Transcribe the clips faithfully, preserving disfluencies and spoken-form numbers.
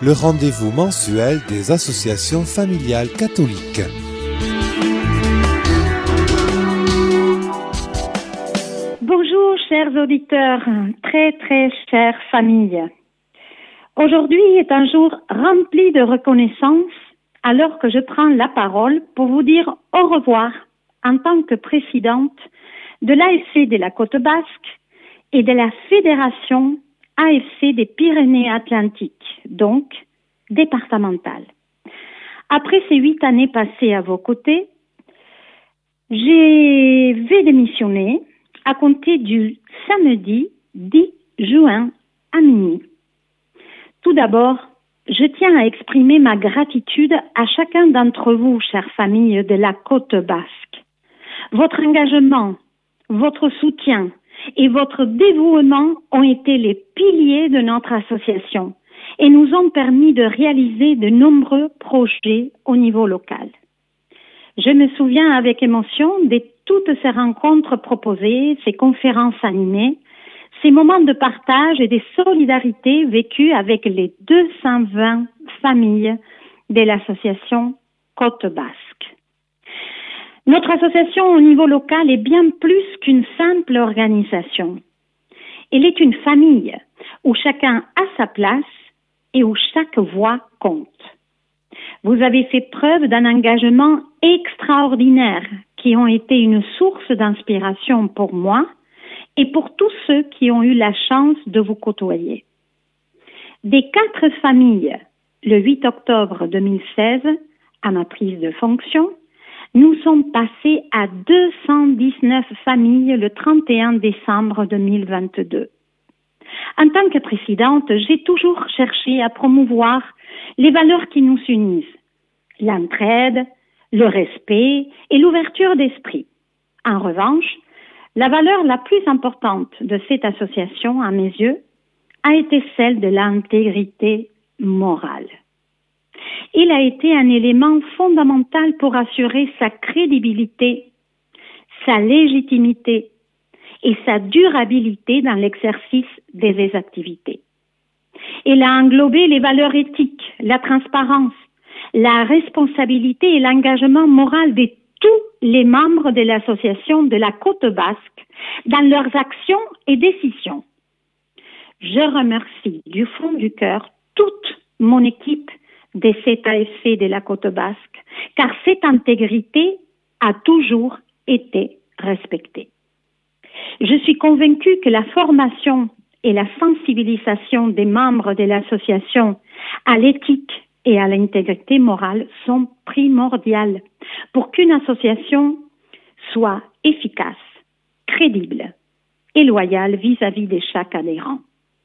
le rendez-vous mensuel des associations familiales catholiques. Bonjour chers auditeurs, très très chères familles. Aujourd'hui est un jour rempli de reconnaissance alors que je prends la parole pour vous dire au revoir en tant que présidente de l'A F C de la Côte Basque et de la Fédération A F C des Pyrénées-Atlantiques, donc départementale. Après ces huit années passées à vos côtés, je vais démissionner à compter du samedi dix juin à minuit. Tout d'abord, je tiens à exprimer ma gratitude à chacun d'entre vous, chères familles de la Côte Basque. Votre engagement, votre soutien et votre dévouement ont été les piliers de notre association et nous ont permis de réaliser de nombreux projets au niveau local. Je me souviens avec émotion de toutes ces rencontres proposées, ces conférences animées, ces moments de partage et de solidarité vécus avec les deux cent vingt familles de l'association Côte Basque. Notre association au niveau local est bien plus qu'une simple organisation. Elle est une famille où chacun a sa place et où chaque voix compte. Vous avez fait preuve d'un engagement extraordinaire qui ont été une source d'inspiration pour moi et pour tous ceux qui ont eu la chance de vous côtoyer. Des quatre familles, le huit octobre deux mille seize, à ma prise de fonction, nous sommes passés à deux cent dix-neuf familles le trente et un décembre deux mille vingt-deux. En tant que présidente, j'ai toujours cherché à promouvoir les valeurs qui nous unissent, l'entraide, le respect et l'ouverture d'esprit. En revanche, la valeur la plus importante de cette association, à mes yeux, a été celle de l'intégrité morale. Il a été un élément fondamental pour assurer sa crédibilité, sa légitimité et sa durabilité dans l'exercice de ses activités. Il a englobé les valeurs éthiques, la transparence, la responsabilité et l'engagement moral de tous les membres de l'association de la Côte Basque dans leurs actions et décisions. Je remercie du fond du cœur toute mon équipe de cette A F C de la Côte Basque, car cette intégrité a toujours été respectée. Je suis convaincue que la formation et la sensibilisation des membres de l'association à l'éthique et à l'intégrité morale sont primordiales pour qu'une association soit efficace, crédible et loyale vis-à-vis de chaque adhérent.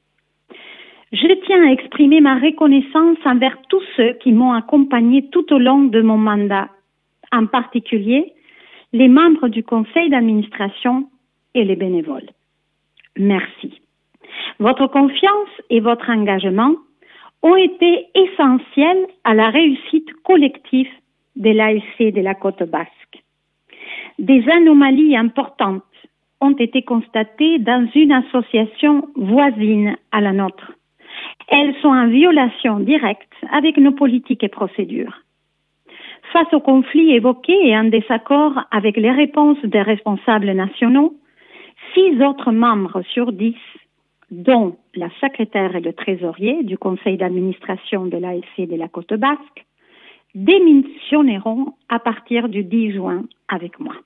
Je tiens à exprimer ma reconnaissance envers tous ceux qui m'ont accompagné tout au long de mon mandat, en particulier les membres du conseil d'administration et les bénévoles. Merci. Votre confiance et votre engagement ont été essentiels à la réussite collective de l'A F C de la Côte Basque. Des anomalies importantes ont été constatées dans une association voisine à la nôtre. Elles sont en violation directe avec nos politiques et procédures. Face aux conflits évoqués et en désaccord avec les réponses des responsables nationaux, six autres membres sur dix, dont la secrétaire et le trésorier du conseil d'administration de l'A F C de la Côte Basque, démissionneront à partir du dix juin avec moi.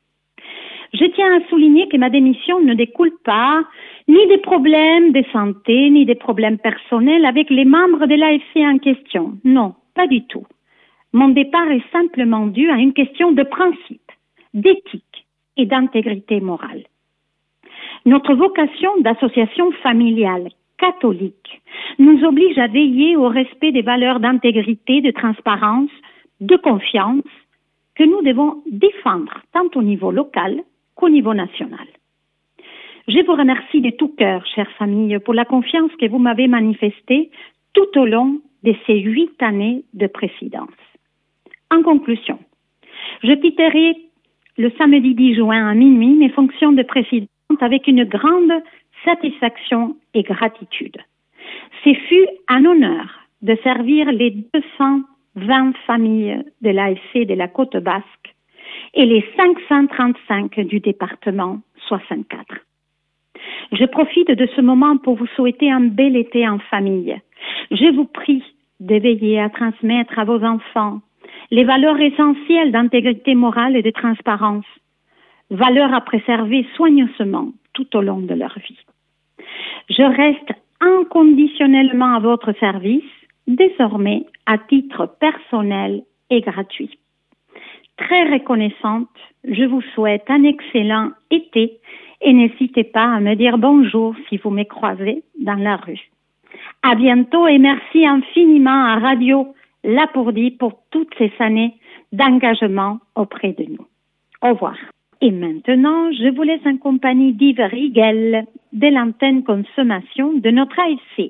Je tiens à souligner que ma démission ne découle pas ni des problèmes de santé, ni des problèmes personnels avec les membres de l'A F C en question. Non, pas du tout. Mon départ est simplement dû à une question de principe, d'éthique et d'intégrité morale. Notre vocation d'association familiale catholique nous oblige à veiller au respect des valeurs d'intégrité, de transparence, de confiance que nous devons défendre tant au niveau local qu'au niveau national. Je vous remercie de tout cœur, chères familles, pour la confiance que vous m'avez manifestée tout au long de ces huit années de présidence. En conclusion, je quitterai le samedi dix juin à minuit mes fonctions de présidente avec une grande satisfaction et gratitude. Ce fut un honneur de servir les deux cent vingt familles de l'A F C de la Côte Basque et les cinq cent trente-cinq du département soixante-quatre. Je profite de ce moment pour vous souhaiter un bel été en famille. Je vous prie de veiller à transmettre à vos enfants les valeurs essentielles d'intégrité morale et de transparence, valeurs à préserver soigneusement tout au long de leur vie. Je reste inconditionnellement à votre service, désormais à titre personnel et gratuit. Très reconnaissante, je vous souhaite un excellent été et n'hésitez pas à me dire bonjour si vous me croisez dans la rue. À bientôt et merci infiniment à Radio Lapourdie pour toutes ces années d'engagement auprès de nous. Au revoir. Et maintenant, je vous laisse en compagnie d'Yves Rigel de l'antenne consommation de notre A F C.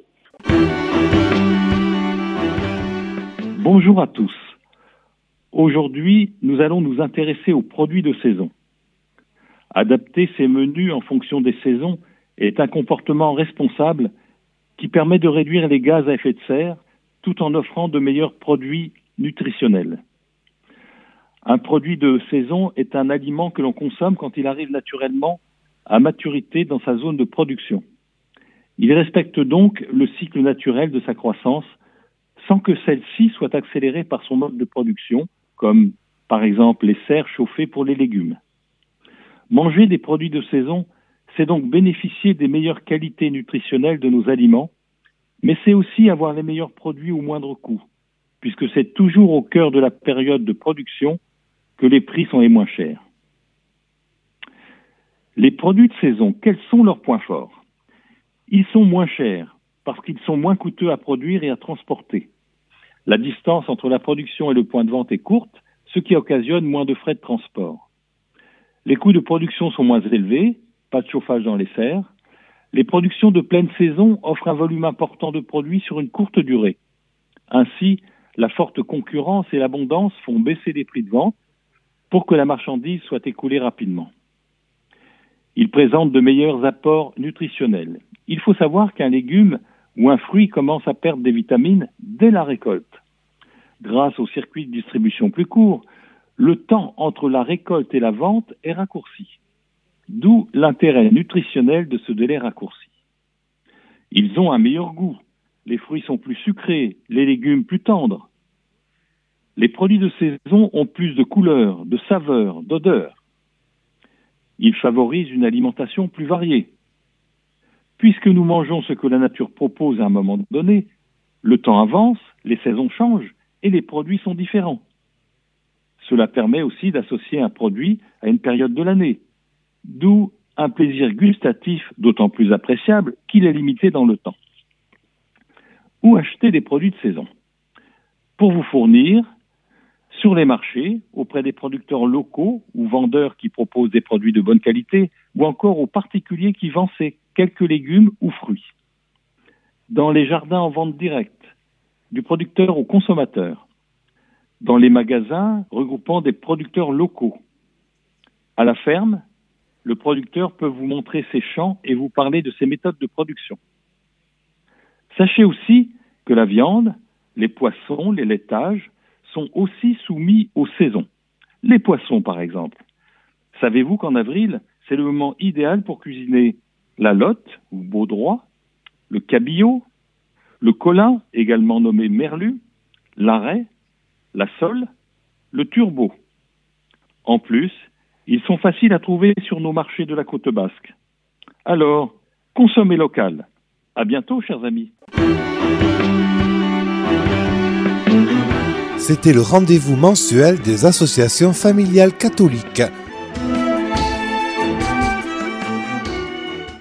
Bonjour à tous. Aujourd'hui, nous allons nous intéresser aux produits de saison. Adapter ses menus en fonction des saisons est un comportement responsable qui permet de réduire les gaz à effet de serre tout en offrant de meilleurs produits nutritionnels. Un produit de saison est un aliment que l'on consomme quand il arrive naturellement à maturité dans sa zone de production. Il respecte donc le cycle naturel de sa croissance sans que celle-ci soit accélérée par son mode de production, comme par exemple les serres chauffées pour les légumes. Manger des produits de saison, c'est donc bénéficier des meilleures qualités nutritionnelles de nos aliments, mais c'est aussi avoir les meilleurs produits au moindre coût, puisque c'est toujours au cœur de la période de production que les prix sont les moins chers. Les produits de saison, quels sont leurs points forts ? Ils sont moins chers, parce qu'ils sont moins coûteux à produire et à transporter. La distance entre la production et le point de vente est courte, ce qui occasionne moins de frais de transport. Les coûts de production sont moins élevés, pas de chauffage dans les serres. Les productions de pleine saison offrent un volume important de produits sur une courte durée. Ainsi, la forte concurrence et l'abondance font baisser les prix de vente pour que la marchandise soit écoulée rapidement. Ils présentent de meilleurs apports nutritionnels. Il faut savoir qu'un légume ou un fruit commence à perdre des vitamines dès la récolte. Grâce au circuit de distribution plus court, le temps entre la récolte et la vente est raccourci. D'où l'intérêt nutritionnel de ce délai raccourci. Ils ont un meilleur goût. Les fruits sont plus sucrés, les légumes plus tendres. Les produits de saison ont plus de couleurs, de saveurs, d'odeurs. Ils favorisent une alimentation plus variée. Puisque nous mangeons ce que la nature propose à un moment donné, le temps avance, les saisons changent et les produits sont différents. Cela permet aussi d'associer un produit à une période de l'année, d'où un plaisir gustatif d'autant plus appréciable qu'il est limité dans le temps. Où acheter des produits de saison ? Pour vous fournir, sur les marchés, auprès des producteurs locaux ou vendeurs qui proposent des produits de bonne qualité, ou encore aux particuliers qui vendent ces quelques légumes ou fruits. Dans les jardins en vente directe, du producteur au consommateur. Dans les magasins regroupant des producteurs locaux. À la ferme, le producteur peut vous montrer ses champs et vous parler de ses méthodes de production. Sachez aussi que la viande, les poissons, les laitages sont aussi soumis aux saisons. Les poissons, par exemple. Savez-vous qu'en avril, c'est le moment idéal pour cuisiner la lotte ou baudroie, le cabillaud, le colin, également nommé merlu, l'arrêt, la sole, le turbo. En plus, ils sont faciles à trouver sur nos marchés de la côte basque. Alors, consommez local. À bientôt, chers amis. C'était le rendez-vous mensuel des associations familiales catholiques.